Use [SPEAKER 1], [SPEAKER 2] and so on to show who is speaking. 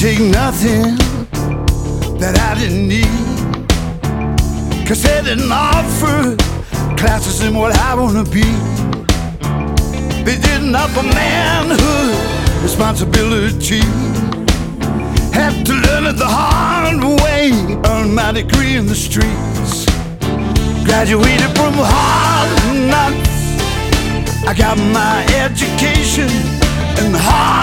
[SPEAKER 1] take nothing that I didn't need, 'cause they didn't offer classes in what I wanna be. They didn't offer manhood, responsibility. Had to learn it the hard way, earn my degree in the streets. Graduated from hard knocks, I got my education in hard